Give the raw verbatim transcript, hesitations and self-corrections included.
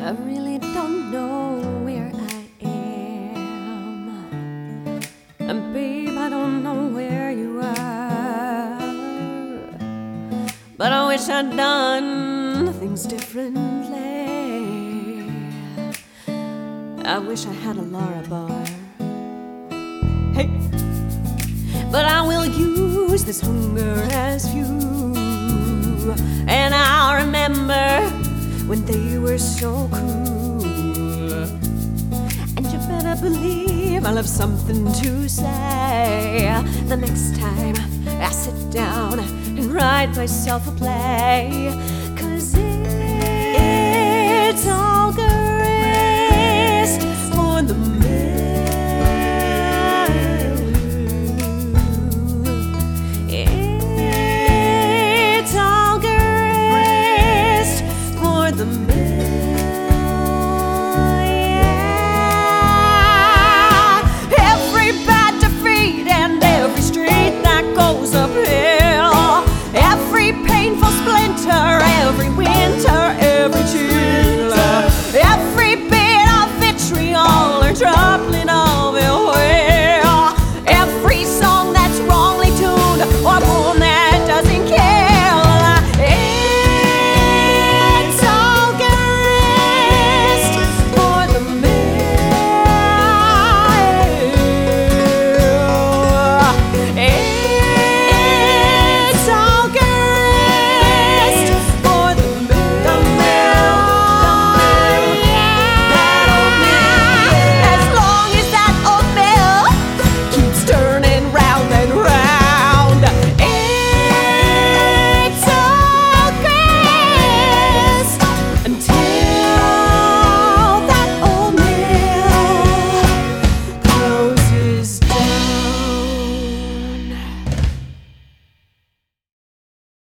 I really don't know where I am. And babe, I don't know where you are. But I wish I'd done things differently. I wish I had a Laura bar. Hey! But I will use this hunger as fuel. And I'll remember when they were so cool. And you better believe I'll have something to say the next time I sit down and write myself a play. 'Cause it's all